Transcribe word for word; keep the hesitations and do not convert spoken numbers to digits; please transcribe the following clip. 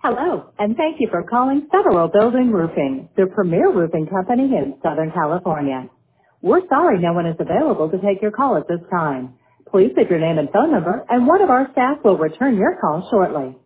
Hello, and thank you for calling Federal Building Roofing, the premier roofing company in Southern California. We're sorry no one is available to take your call at this time. Please leave your name and phone number, and one of our staff will return your call shortly.